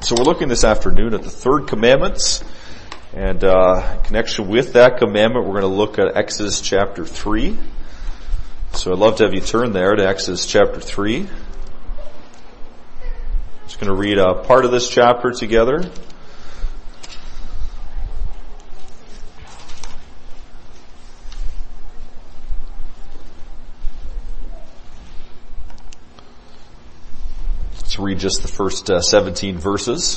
So we're looking this afternoon at the third commandment, and in connection with that commandment, we're going to look at Exodus chapter 3. So I'd love to have you turn there to Exodus chapter 3. I'm just going to read a part of this chapter together. Let's read just the first 17 verses.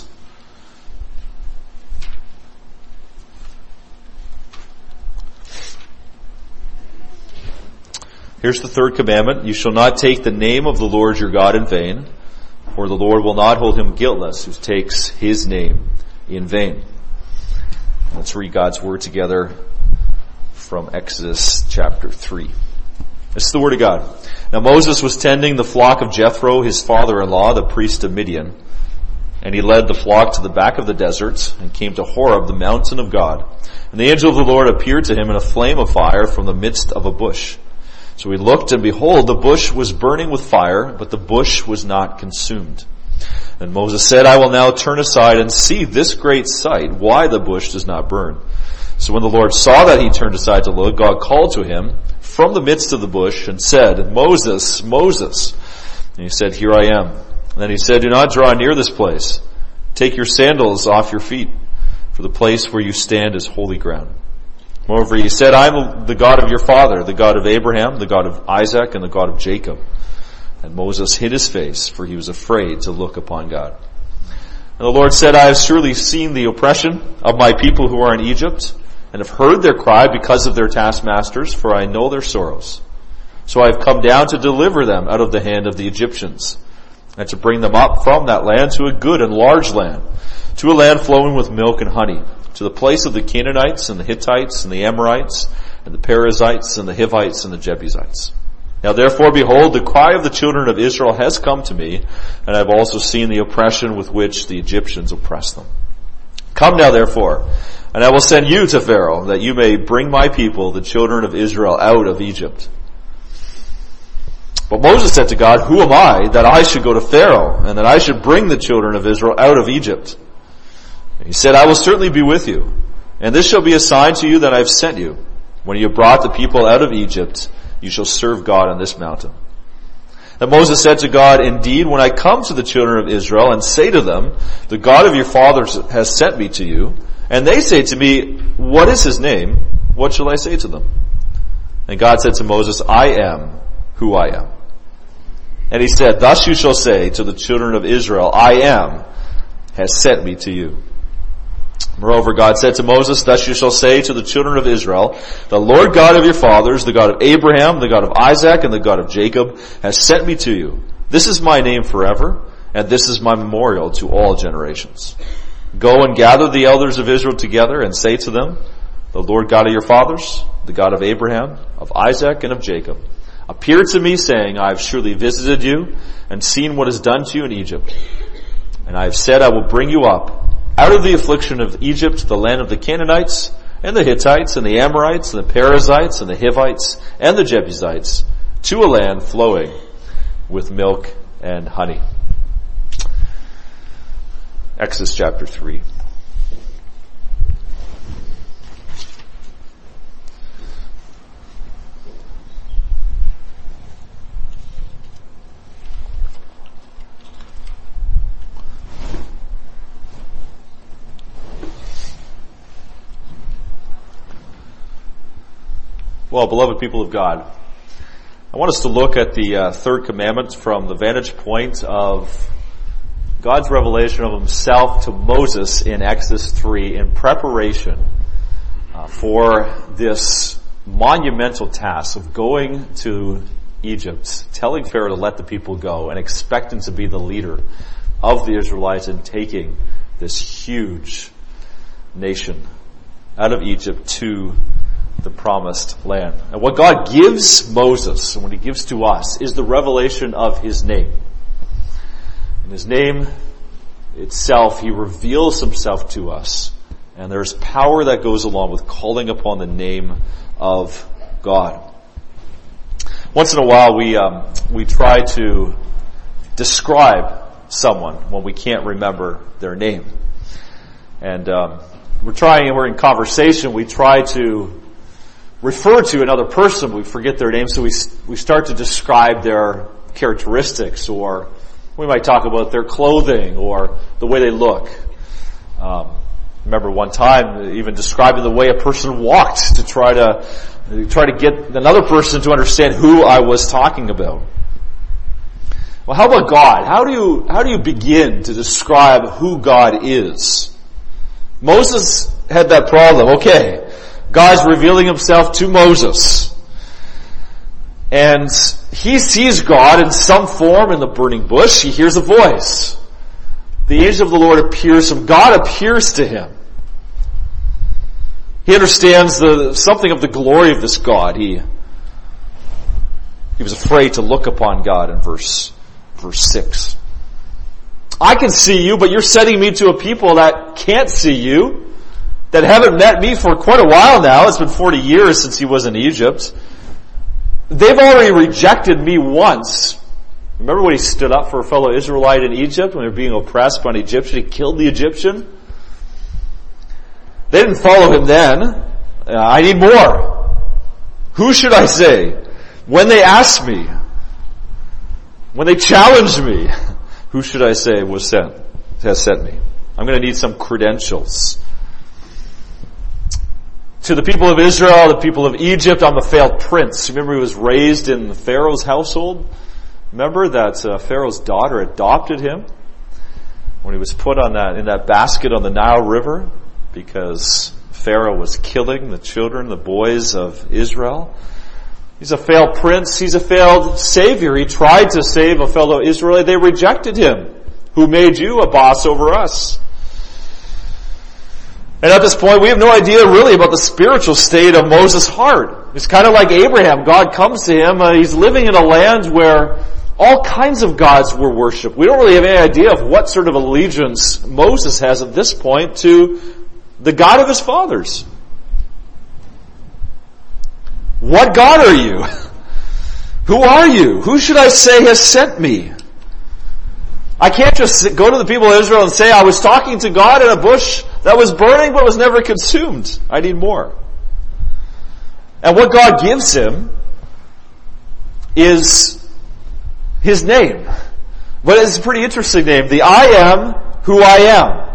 Here's the third commandment. You shall not take the name of the Lord your God in vain, for the Lord will not hold him guiltless who takes his name in vain. Let's read God's word together from Exodus chapter 3. This is the word of God. Now Moses was tending the flock of Jethro, his father-in-law, the priest of Midian. And he led the flock to the back of the desert and came to Horeb, the mountain of God. And the angel of the Lord appeared to him in a flame of fire from the midst of a bush. So he looked, and behold, the bush was burning with fire, but the bush was not consumed. And Moses said, I will now turn aside and see this great sight, why the bush does not burn. So when the Lord saw that he turned aside to look, God called to him from the midst of the bush and said, Moses, Moses. And he said, Here I am. And then he said, Do not draw near this place. Take your sandals off your feet, for the place where you stand is holy ground. Moreover, he said, I am the God of your father, the God of Abraham, the God of Isaac, and the God of Jacob. And Moses hid his face, for he was afraid to look upon God. And the Lord said, I have surely seen the oppression of my people who are in Egypt, and have heard their cry because of their taskmasters, for I know their sorrows. So I have come down to deliver them out of the hand of the Egyptians, and to bring them up from that land to a good and large land, to a land flowing with milk and honey, to the place of the Canaanites and the Hittites and the Amorites and the Perizzites and the Hivites and the Jebusites. Now therefore, behold, the cry of the children of Israel has come to me, and I have also seen the oppression with which the Egyptians oppress them. Come now therefore, and I will send you to Pharaoh, that you may bring my people, the children of Israel, out of Egypt. But Moses said to God, Who am I that I should go to Pharaoh, and that I should bring the children of Israel out of Egypt? And he said, I will certainly be with you, and this shall be a sign to you that I have sent you. When you have brought the people out of Egypt, you shall serve God on this mountain. And Moses said to God, Indeed, when I come to the children of Israel and say to them, The God of your fathers has sent me to you, and they say to me, What is his name? What shall I say to them? And God said to Moses, I am who I am. And he said, Thus you shall say to the children of Israel, I am has sent me to you. Moreover, God said to Moses, Thus you shall say to the children of Israel, The Lord God of your fathers, the God of Abraham, the God of Isaac, and the God of Jacob, has sent me to you. This is my name forever, and this is my memorial to all generations. Go and gather the elders of Israel together, and say to them, The Lord God of your fathers, the God of Abraham, of Isaac, and of Jacob, appeared to me, saying, I have surely visited you, and seen what is done to you in Egypt. And I have said, I will bring you up out of the affliction of Egypt, the land of the Canaanites, and the Hittites, and the Amorites, and the Perizzites, and the Hivites, and the Jebusites, to a land flowing with milk and honey. Exodus chapter 3. Well, beloved people of God, I want us to look at the third commandment from the vantage point of God's revelation of himself to Moses in Exodus 3 in preparation for this monumental task of going to Egypt, telling Pharaoh to let the people go, and expecting to be the leader of the Israelites in taking this huge nation out of Egypt to the promised land. And what God gives Moses, and what he gives to us, is the revelation of his name. In his name itself, he reveals himself to us. And there's power that goes along with calling upon the name of God. Once in a while, we try to describe someone when we can't remember their name. And we're in conversation, we try to refer to another person, we forget their name, so we start to describe their characteristics, or we might talk about their clothing or the way they look. Remember one time even describing the way a person walked to try to get another person to understand who I was talking about. Well, how about God? How do you begin to describe who God is? Moses had that problem. Okay, God's revealing himself to Moses. And he sees God in some form in the burning bush. He hears a voice. The angel of the Lord appears to him. God appears to him. He understands something of the glory of this God. He was afraid to look upon God in verse 6. I can see you, but you're sending me to a people that can't see you, that haven't met me for quite a while now. It's been 40 years since he was in Egypt. They've already rejected me once. Remember when he stood up for a fellow Israelite in Egypt when they were being oppressed by an Egyptian? He killed the Egyptian. They didn't follow him then. I need more. Who should I say? When they ask me, when they challenge me, who should I say has sent me? I'm going to need some credentials. To the people of Israel, the people of Egypt, I'm a failed prince. Remember he was raised in Pharaoh's household? Remember that Pharaoh's daughter adopted him when he was put in that basket on the Nile River because Pharaoh was killing the children, the boys of Israel. He's a failed prince. He's a failed savior. He tried to save a fellow Israelite. They rejected him. Who made you a boss over us? And at this point, we have no idea really about the spiritual state of Moses' heart. It's kind of like Abraham. God comes to him. He's living in a land where all kinds of gods were worshipped. We don't really have any idea of what sort of allegiance Moses has at this point to the God of his fathers. What God are you? Who are you? Who should I say has sent me? I can't just go to the people of Israel and say, I was talking to God in a bush that was burning but was never consumed. I need more. And what God gives him is his name. But it's a pretty interesting name. The I am who I am.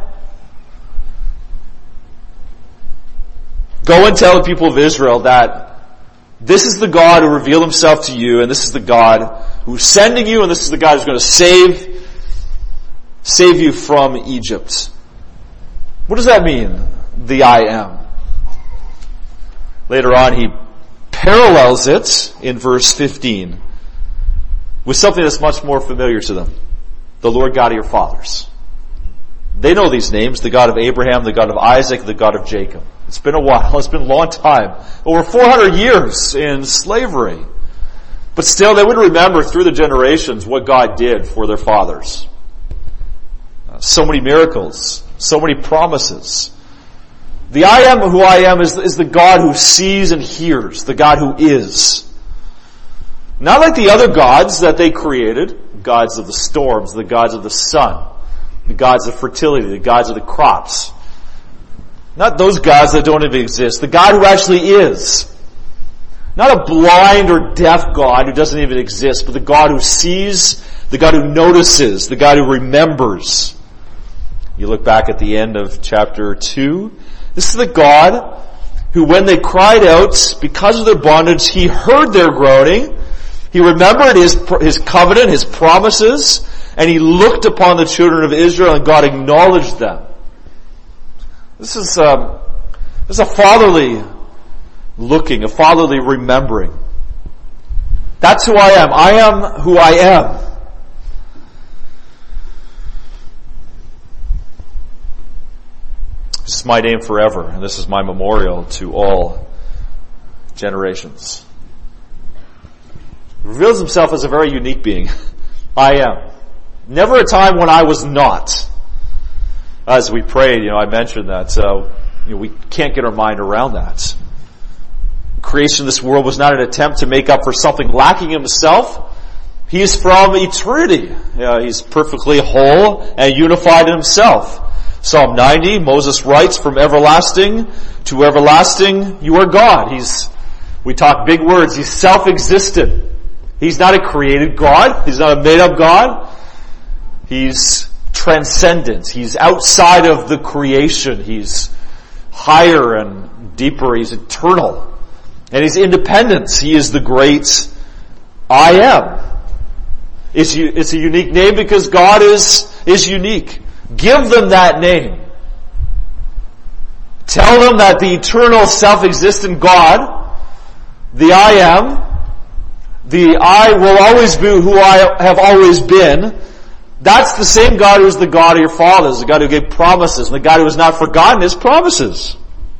Go and tell the people of Israel that this is the God who revealed himself to you, and this is the God who's sending you, and this is the God who's going to save you from Egypt. What does that mean? The I am. Later on, he parallels it in verse 15 with something that's much more familiar to them. The Lord God of your fathers. They know these names, the God of Abraham, the God of Isaac, the God of Jacob. It's been a while. It's been a long time. Over 400 years in slavery. But still, they would remember through the generations what God did for their fathers. So many miracles. So many promises. The I am who I am is the God who sees and hears. The God who is. Not like the other gods that they created. Gods of the storms, the gods of the sun, the gods of fertility, the gods of the crops. Not those gods that don't even exist. The God who actually is. Not a blind or deaf God who doesn't even exist, but the God who sees, the God who notices, the God who remembers. You look back at the end of chapter 2. This is the God who, when they cried out because of their bondage, he heard their groaning. He remembered his covenant, his promises, and he looked upon the children of Israel, and God acknowledged them. This is a fatherly looking, a fatherly remembering. That's who I am. I am who I am. This is my name forever, and this is my memorial to all generations. He reveals himself as a very unique being. I am. Never a time when I was not. As we prayed, I mentioned that we can't get our mind around that. Creation of this world was not an attempt to make up for something lacking in himself. He is from eternity. He's perfectly whole and unified in himself. Psalm 90, Moses writes, from everlasting to everlasting, you are God. We talk big words, he's self-existent. He's not a created God. He's not a made-up God. He's transcendent. He's outside of the creation. He's higher and deeper. He's eternal. And he's independent. He is the great I am. It's a unique name because God is unique. Give them that name. Tell them that the eternal self-existent God, the I am, the I will always be who I have always been, that's the same God who is the God of your fathers, the God who gave promises, and the God who has not forgotten his promises.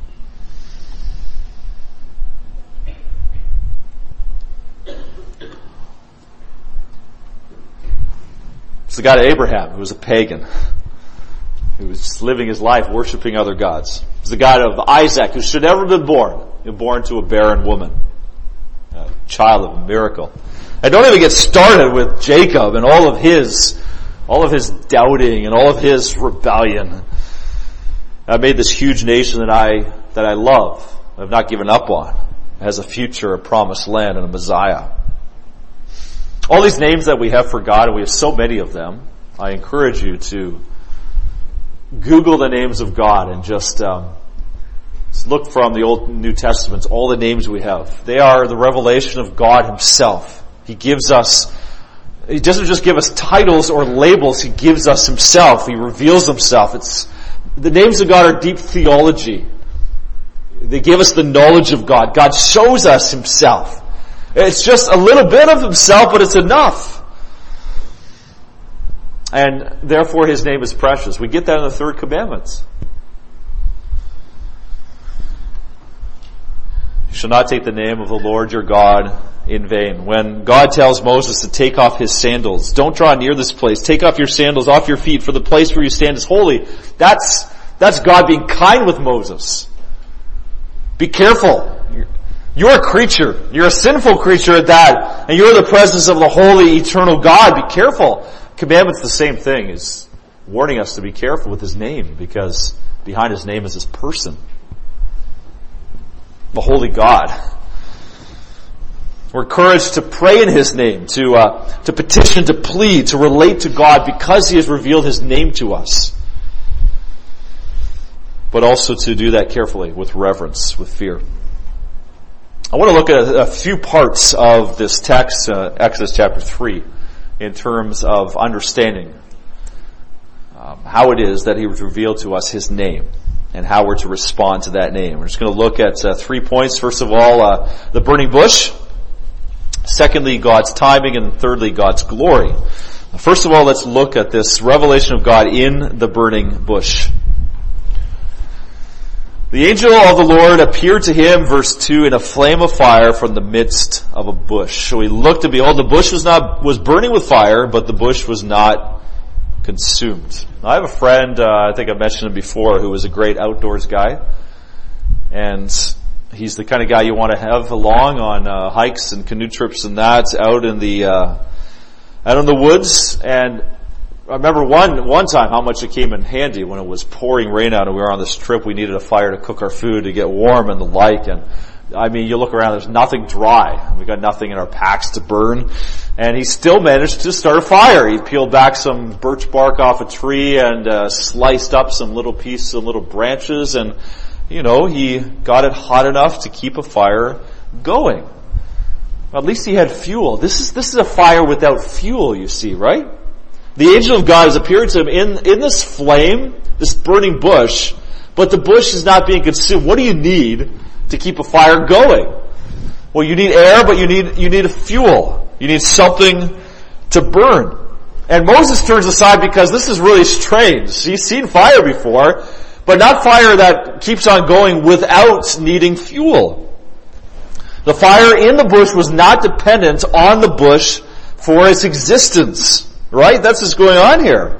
It's the God of Abraham, who was a pagan, who was just living his life worshiping other gods. It's the God of Isaac, who should never have been born to a barren woman, a child of a miracle. And don't even get started with Jacob and all of his doubting and all of his rebellion. I made this huge nation that I love, I've not given up on. It has a future, a promised land, and a Messiah. All these names that we have for God, and we have so many of them, I encourage you to Google the names of God and just look from the Old and New Testaments, all the names we have. They are the revelation of God himself. He doesn't just give us titles or labels, he gives us himself. He reveals himself. The names of God are deep theology. They give us the knowledge of God. God shows us himself. It's just a little bit of himself, but it's enough. And therefore his name is precious. We get that in the third commandment. You shall not take the name of the Lord your God in vain. When God tells Moses to take off his sandals, don't draw near this place. Take off your sandals off your feet, for the place where you stand is holy. That's God being kind with Moses. Be careful. You're a creature. You're a sinful creature at that. And you're in the presence of the holy, eternal God. Be careful. Commandment's the same thing, is warning us to be careful with his name, because behind his name is his person. The holy God. We're encouraged to pray in his name, to petition, to plead, to relate to God because he has revealed his name to us. But also to do that carefully, with reverence, with fear. I want to look at a few parts of this text, Exodus chapter 3, in terms of understanding how it is that he was revealed to us his name and how we're to respond to that name. We're just going to look at 3 points. First of all, the burning bush. Secondly, God's timing. And thirdly, God's glory. First of all, let's look at this revelation of God in the burning bush. The angel of the Lord appeared to him, verse 2, in a flame of fire from the midst of a bush. So he looked, and behold, the bush was burning with fire, but the bush was not consumed. Now, I have a friend, I think I mentioned him before, who is a great outdoors guy. And he's the kind of guy you want to have along on hikes and canoe trips and that, out in the woods. And I remember one time how much it came in handy when it was pouring rain out and we were on this trip. We needed a fire to cook our food, to get warm and the like. And I mean, you look around, there's nothing dry. We got nothing in our packs to burn. And he still managed to start a fire. He peeled back some birch bark off a tree and sliced up some little pieces and little branches. And, he got it hot enough to keep a fire going. At least he had fuel. This is a fire without fuel, you see, right? The angel of God has appeared to him in this flame, this burning bush, but the bush is not being consumed. What do you need to keep a fire going? Well, you need air, but you need a fuel. You need something to burn. And Moses turns aside because this is really strange. He's seen fire before, but not fire that keeps on going without needing fuel. The fire in the bush was not dependent on the bush for its existence. Right? That's what's going on here.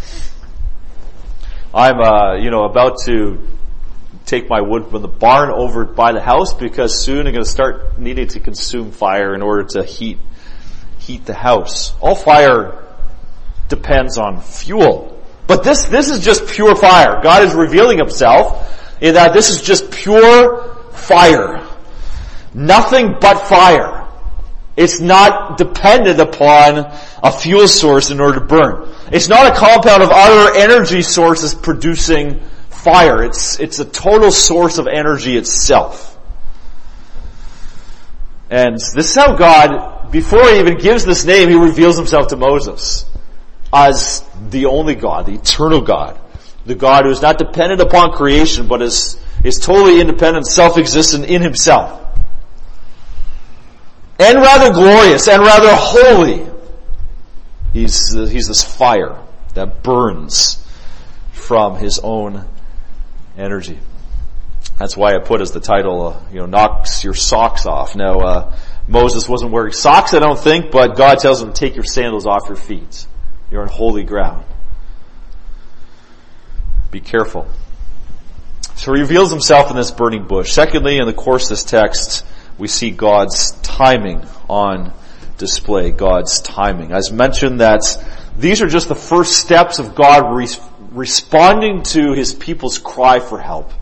I'm, about to take my wood from the barn over by the house because soon I'm going to start needing to consume fire in order to heat heat the house. All fire depends on fuel. But this is just pure fire. God is revealing himself in that this is just pure fire. Nothing but fire. It's not dependent upon a fuel source in order to burn. It's not a compound of other energy sources producing fire. It's a total source of energy itself. And this is how God, before he even gives this name, he reveals himself to Moses as the only God, the eternal God. The God who is not dependent upon creation, but is totally independent, self-existent in himself. And rather glorious, and rather holy. He's this fire that burns from his own energy. That's why I put as the title, knocks your socks off. Now, Moses wasn't wearing socks, I don't think, but God tells him to take your sandals off your feet. You're on holy ground. Be careful. So he reveals himself in this burning bush. Secondly, in the course of this text, we see God's timing on display. God's timing. As mentioned, that these are just the first steps of God responding to his people's cry for help.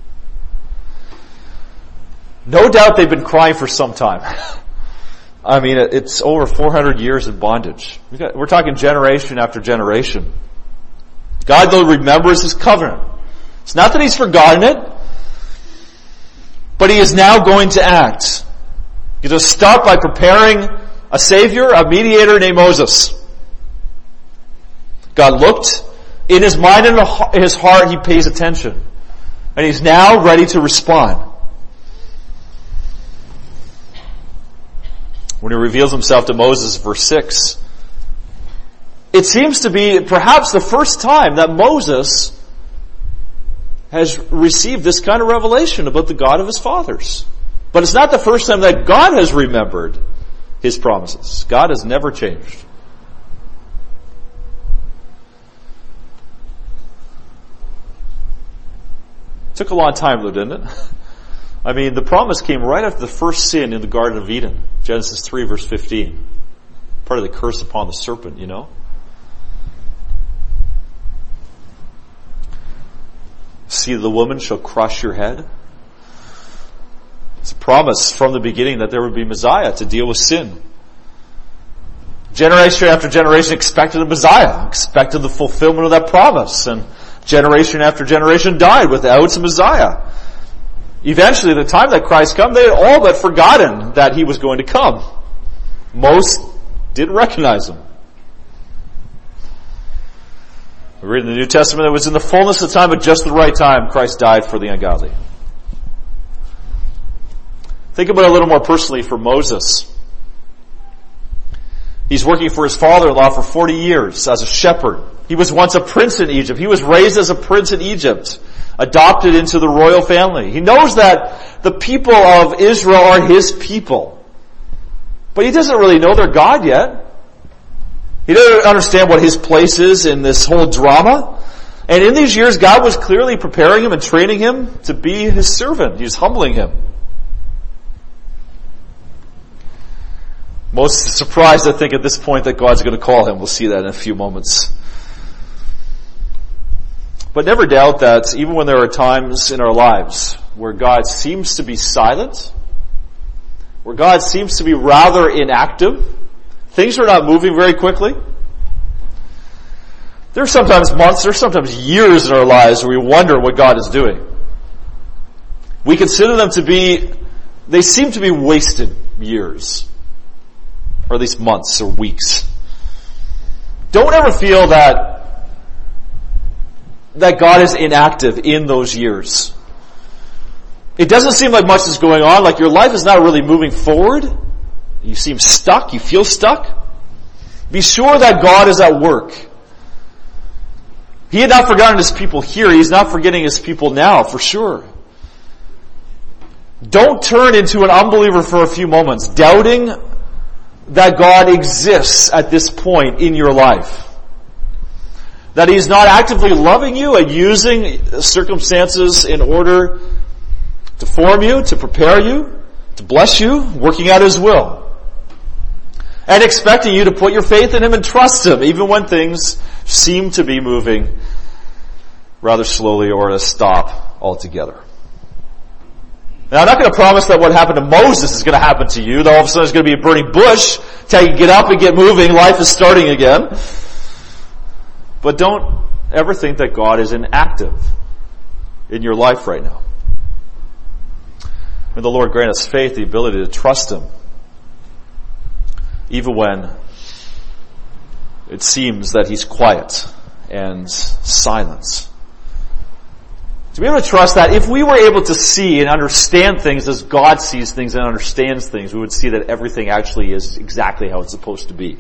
No doubt they've been crying for some time. I mean, it's over 400 years in bondage. We're talking generation after generation. God, though, remembers his covenant. It's not that he's forgotten it, but he is now going to act. He's going to start by preparing a savior, a mediator named Moses. God looked in his mind and in his heart, he pays attention. And he's now ready to respond. When he reveals himself to Moses, verse 6, it seems to be perhaps the first time that Moses has received this kind of revelation about the God of his fathers. But it's not the first time that God has remembered his promises. God has never changed. It took a long time though, didn't it? I mean, the promise came right after the first sin in the Garden of Eden. Genesis 3 verse 15. Part of the curse upon the serpent, See, the woman shall crush your head. It's a promise from the beginning that there would be Messiah to deal with sin. Generation after generation expected a Messiah, expected the fulfillment of that promise, and generation after generation died without a Messiah. Eventually, the time that Christ came, they had all but forgotten that he was going to come. Most didn't recognize him. We read in the New Testament that it was in the fullness of time, at just the right time, Christ died for the ungodly. Think about it a little more personally for Moses. He's working for his father-in-law for 40 years as a shepherd. He was once a prince in Egypt. He was raised as a prince in Egypt, adopted into the royal family. He knows that the people of Israel are his people. But he doesn't really know their God yet. He doesn't understand what his place is in this whole drama. And in these years, God was clearly preparing him and training him to be his servant. He was humbling him. Most surprised, I think, at this point that God's going to call him. We'll see that in a few moments. But never doubt that even when there are times in our lives where God seems to be silent, where God seems to be rather inactive, things are not moving very quickly. There are sometimes months, there are sometimes years in our lives where we wonder what God is doing. We consider them they seem to be wasted years. Or at least months or weeks. Don't ever feel that God is inactive in those years. It doesn't seem like much is going on, like your life is not really moving forward. You seem stuck, you feel stuck. Be sure that God is at work. He had not forgotten his people here, he's not forgetting his people now, for sure. Don't turn into an unbeliever for a few moments, doubting that God exists at this point in your life. That he's not actively loving you and using circumstances in order to form you, to prepare you, to bless you, working out his will. and expecting you to put your faith in Him and trust Him, even when things seem to be moving rather slowly or to stop altogether. Now, I'm not going to promise that what happened to Moses is going to happen to you, that all of a sudden there's going to be a burning bush, till you get up and get moving, life is starting again. But don't ever think that God is inactive in your life right now. May the Lord grant us faith, the ability to trust Him, even when it seems that He's quiet and silent. To be able to trust that if we were able to see and understand things as God sees things and understands things, we would see that everything actually is exactly how it's supposed to be.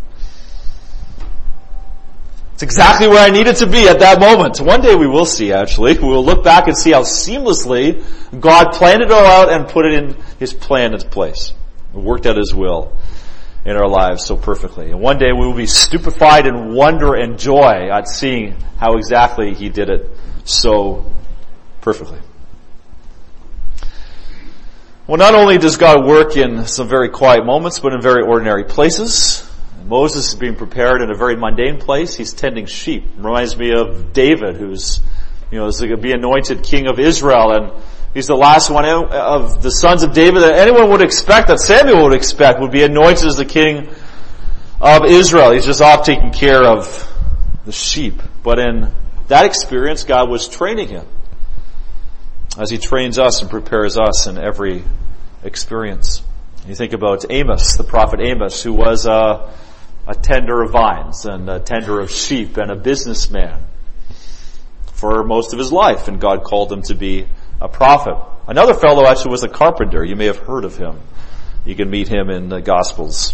It's exactly where I need it to be at that moment. One day we will see, actually. We will look back and see how seamlessly God planned it all out and put it in His plan into place. It worked out His will in our lives so perfectly. And one day we will be stupefied in wonder and joy at seeing how exactly He did it so perfectly. Well, not only does God work in some very quiet moments, but in very ordinary places. Moses is being prepared in a very mundane place. He's tending sheep. It reminds me of David, who's, is going to be anointed king of Israel, and he's the last one of the sons of David that anyone would expect, that Samuel would expect, would be anointed as the king of Israel. He's just off taking care of the sheep. But in that experience, God was training him, as He trains us and prepares us in every experience. You think about Amos, the prophet Amos, who was a tender of vines and a tender of sheep and a businessman for most of his life, and God called him to be a prophet. Another fellow actually was a carpenter. You may have heard of him. You can meet him in the Gospels.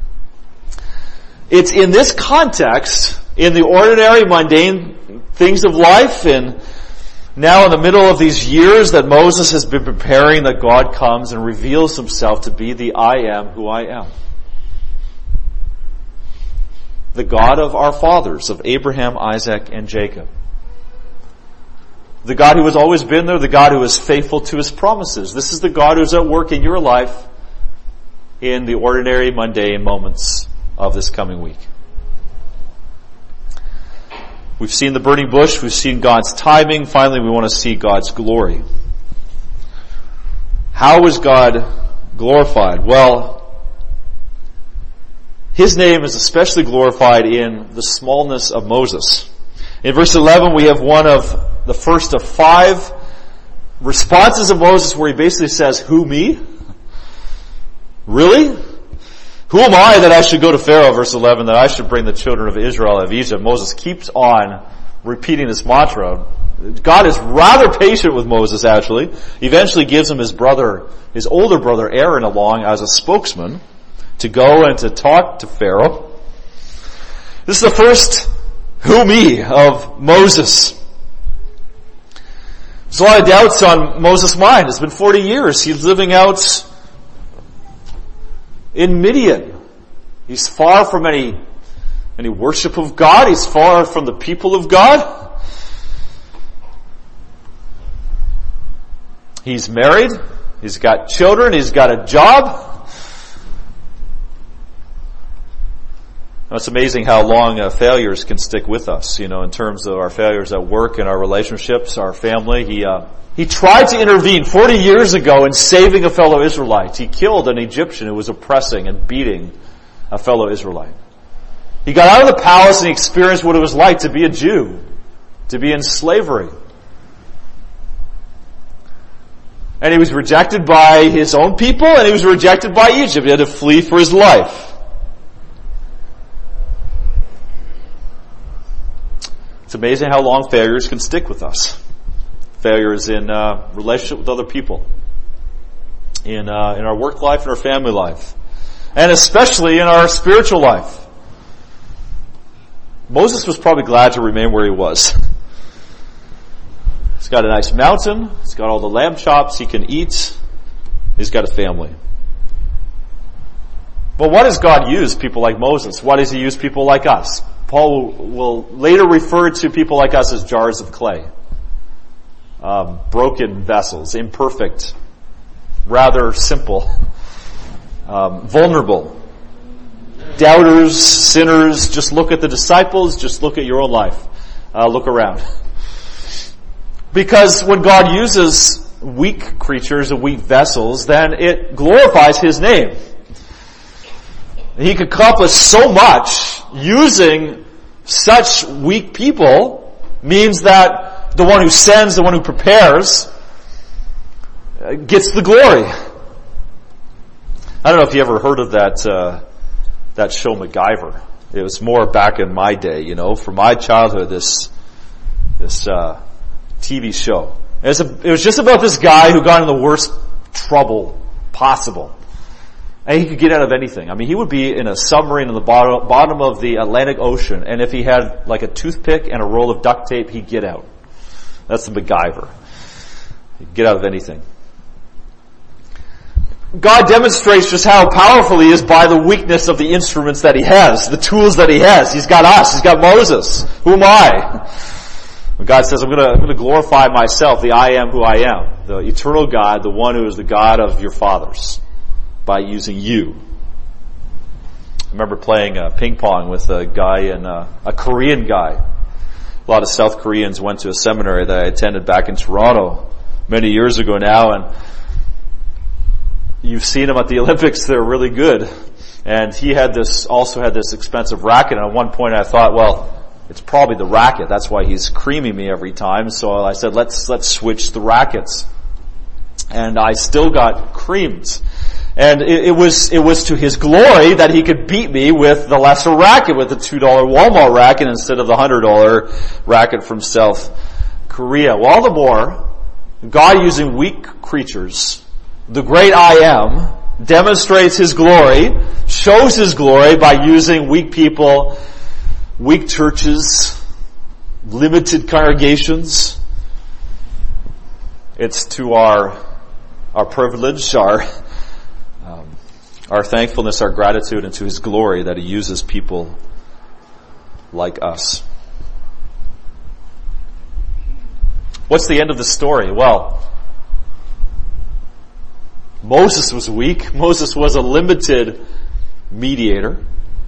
It's in this context, in the ordinary, mundane things of life, and now in the middle of these years that Moses has been preparing, that God comes and reveals Himself to be the I am who I am. The God of our fathers, of Abraham, Isaac, and Jacob. The God who has always been there, the God who is faithful to His promises. This is the God who is at work in your life in the ordinary, mundane moments of this coming week. We've seen the burning bush, we've seen God's timing, finally we want to see God's glory. How is God glorified? Well, His name is especially glorified in the smallness of Moses. In verse 11 we have one of the first of 5 responses of Moses where he basically says, who, me? Really? Who am I that I should go to Pharaoh, verse 11, that I should bring the children of Israel out of Egypt? Moses keeps on repeating this mantra. God is rather patient with Moses, actually. He eventually gives him his older brother Aaron along as a spokesman to go and to talk to Pharaoh. This is the first who me of Moses. There's a lot of doubts on Moses' mind. It's been 40 years. He's living out in Midian. He's far from any worship of God. He's far from the people of God. He's married. He's got children. He's got a job. Now, it's amazing how long failures can stick with us, in terms of our failures at work and our relationships, our family. He tried to intervene 40 years ago in saving a fellow Israelite. He killed an Egyptian who was oppressing and beating a fellow Israelite. He got out of the palace and he experienced what it was like to be a Jew, to be in slavery. And he was rejected by his own people and he was rejected by Egypt. He had to flee for his life. It's amazing how long failures can stick with us. Failures in relationship with other people, in our work life and our family life, and especially in our spiritual life. Moses was probably glad to remain where he was. He's got a nice mountain. He's got all the lamb chops he can eat. He's got a family. But why does God use people like Moses? Why does He use people like us? Paul will later refer to people like us as jars of clay. Broken vessels, imperfect, rather simple, vulnerable. doubters, sinners. Just look at the disciples. Just look at your own life. Look around. Because when God uses weak creatures and weak vessels, then it glorifies His name. He can accomplish so much using such weak people means that the one who sends, the one who prepares, gets the glory. I don't know if you ever heard of that show MacGyver. It was more back in my day, from my childhood, this TV show. It was just about this guy who got in the worst trouble possible. And he could get out of anything. I mean, he would be in a submarine in the bottom of the Atlantic Ocean, and if he had like a toothpick and a roll of duct tape, he'd get out. That's the MacGyver. He'd get out of anything. God demonstrates just how powerful He is by the weakness of the instruments that He has, the tools that He has. He's got us. He's got Moses. Who am I? When God says, I'm going to glorify myself, the I am who I am, the eternal God, the one who is the God of your fathers, by using you. I remember playing ping pong with a guy a Korean guy. A lot of South Koreans went to a seminary that I attended back in Toronto many years ago now, and you've seen him at the Olympics. They're really good. And he also had this expensive racket, and at one point I thought, well, it's probably the racket. That's why he's creaming me every time. So I said, let's switch the rackets. And I still got creamed. And it was to his glory that he could beat me with the lesser racket, with the $2 Walmart racket instead of the $100 racket from South Korea. Well, all the more, God using weak creatures, the great I am, demonstrates His glory, shows His glory by using weak people, weak churches, limited congregations. It's to our privilege, our thankfulness, our gratitude, and to His glory that He uses people like us. What's the end of the story? Well, Moses was weak. Moses was a limited mediator.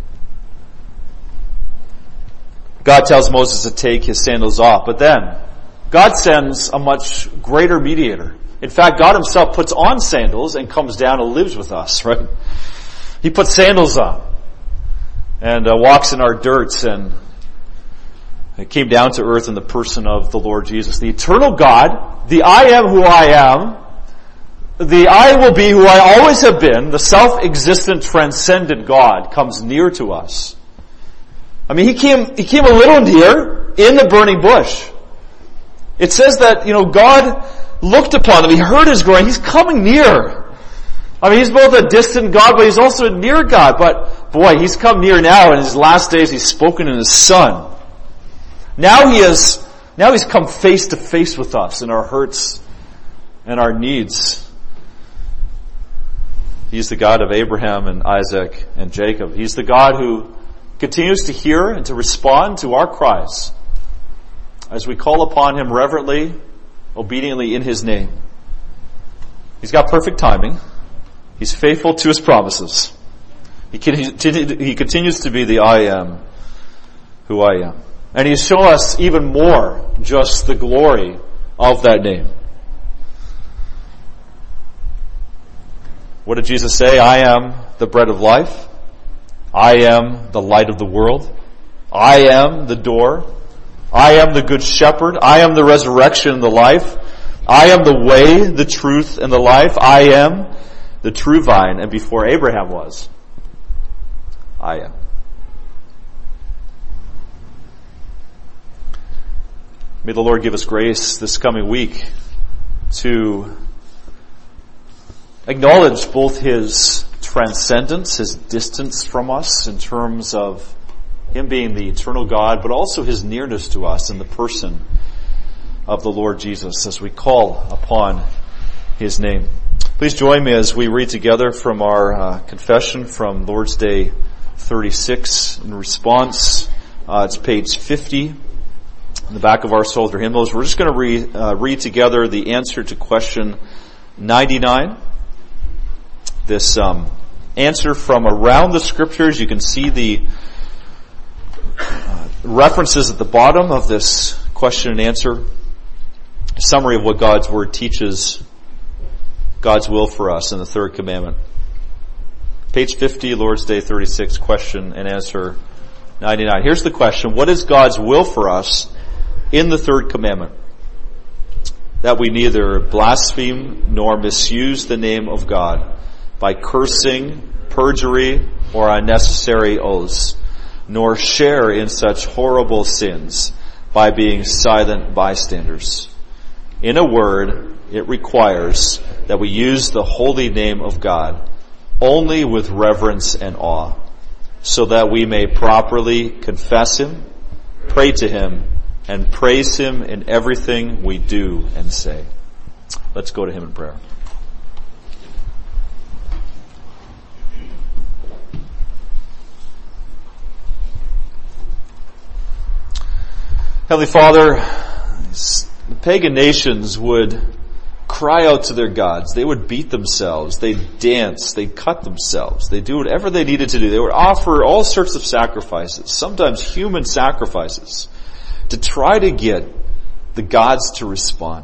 God tells Moses to take his sandals off, but then God sends a much greater mediator. In fact, God Himself puts on sandals and comes down and lives with us, right? He puts sandals on and walks in our dirt, and it came down to earth in the person of the Lord Jesus. The eternal God, the I am who I am, the I will be who I always have been, the self-existent, transcendent God comes near to us. I mean, He came a little near in the burning bush. It says that, God looked upon Him. He heard His groaning. He's coming near. I mean, He's both a distant God, but He's also a near God. But boy, He's come near now. In His last days, He's spoken in His Son. Now He's come face to face with us in our hurts and our needs. He's the God of Abraham and Isaac and Jacob. He's the God who continues to hear and to respond to our cries as we call upon Him reverently, obediently in His name. He's got perfect timing. He's faithful to His promises. He continues to be the I am who I am. And He's shown us even more just the glory of that name. What did Jesus say? I am the bread of life. I am the light of the world. I am the door. I am the good shepherd. I am the resurrection and the life. I am the way, the truth, and the life. I am the true vine. And before Abraham was, I am. May the Lord give us grace this coming week to acknowledge both His transcendence, His distance from us in terms of Him being the eternal God, but also His nearness to us in the person of the Lord Jesus as we call upon His name. Please join me as we read together from our confession from Lord's Day 36 in response. It's page 50 in the back of our Psalter hymnals. We're just going to read together the answer to question 99. This answer from around the Scriptures. You can see the references at the bottom of this question and answer. A summary of what God's Word teaches God's will for us in the third commandment. Page 50, Lord's Day 36, question and answer 99. Here's the question. What is God's will for us in the third commandment? That we neither blaspheme nor misuse the name of God by cursing, perjury, or unnecessary oaths, nor share in such horrible sins by being silent bystanders. In a word, it requires that we use the holy name of God only with reverence and awe, so that we may properly confess Him, pray to Him, and praise Him in everything we do and say. Let's go to Him in prayer. Heavenly Father, the pagan nations would cry out to their gods. They would beat themselves. They'd dance. They'd cut themselves. They'd do whatever they needed to do. They would offer all sorts of sacrifices, sometimes human sacrifices, to try to get the gods to respond.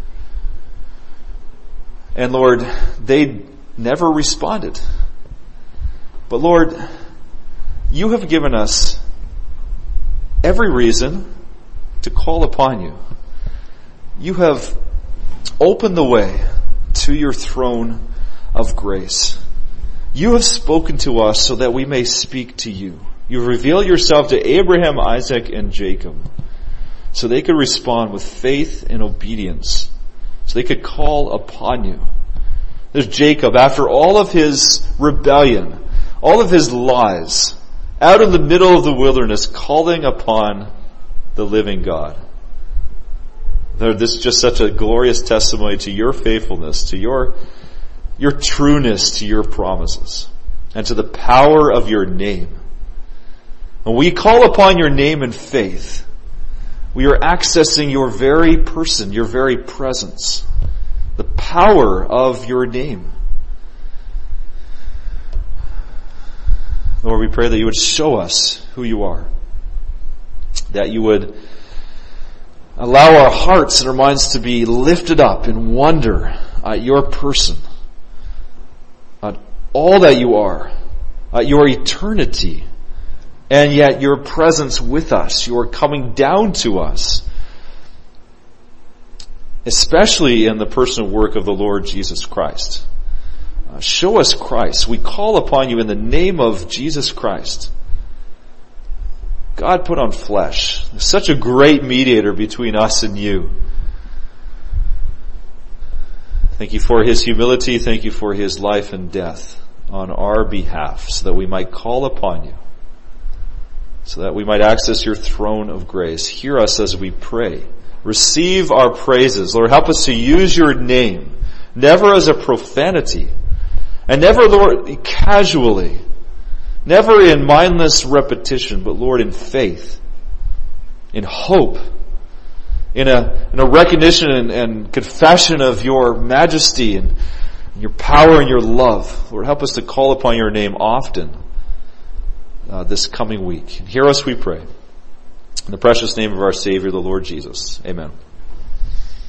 And Lord, they never responded. But Lord, you have given us every reason to call upon you. You have opened the way to your throne of grace. You have spoken to us so that we may speak to you. You reveal yourself to Abraham, Isaac, and Jacob so they could respond with faith and obedience, so they could call upon you. There's Jacob, after all of his rebellion, all of his lies, out in the middle of the wilderness, calling upon the living God. This is just such a glorious testimony to your faithfulness, to your trueness to your promises, and to the power of your name. When we call upon your name in faith, we are accessing your very person, your very presence, the power of your name. Lord, we pray that you would show us who you are, that you would allow our hearts and our minds to be lifted up in wonder at your person, at all that you are, at your eternity, and yet your presence with us, your coming down to us, especially in the person and work of the Lord Jesus Christ. Show us Christ. We call upon you in the name of Jesus Christ. God put on flesh. Such a great mediator between us and you. Thank you for his humility. Thank you for his life and death on our behalf, so that we might call upon you, so that we might access your throne of grace. Hear us as we pray. Receive our praises. Lord, help us to use your name, never as a profanity, and never, Lord, casually, never in mindless repetition, but Lord, in faith, in hope, in a recognition and confession of your majesty and your power and your love. Lord, help us to call upon your name often this coming week. Hear us, we pray. In the precious name of our Savior, the Lord Jesus. Amen.